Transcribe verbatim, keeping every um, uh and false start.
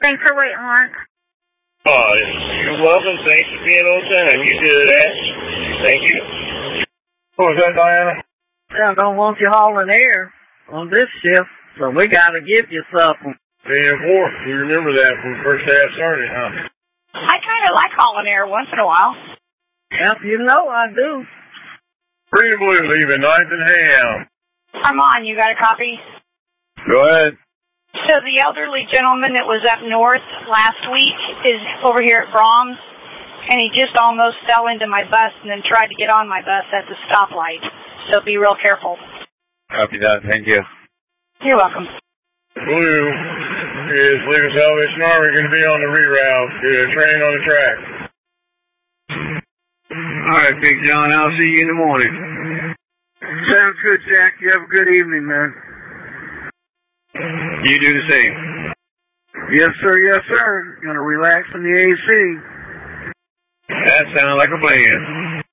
Thanks for waiting, Lawrence. Oh, you're welcome. Thanks for being on time. You did that. Thank you. What was that, Diana? I don't want you hauling air on this shift, so we gotta give you something. Being four, you remember that from the first day I started, huh? I kind of like hauling air once in a while. Yep, you know I do. Pretty Blue leaving ninth and Ham. Armand, you got a copy? Go ahead. So the elderly gentleman that was up north last week is over here at Brahms, and he just almost fell into my bus and then tried to get on my bus at the stoplight. So be real careful. Copy that. Thank you. You're welcome. Blue is leaving Salvation Army, going to be on the reroute to the train on the track. All right, Big John. I'll see you in the morning. Sounds good, Jack. You have a good evening, man. You do the same. Yes, sir. Yes, sir. Gonna relax in the A C. That sounds like a plan.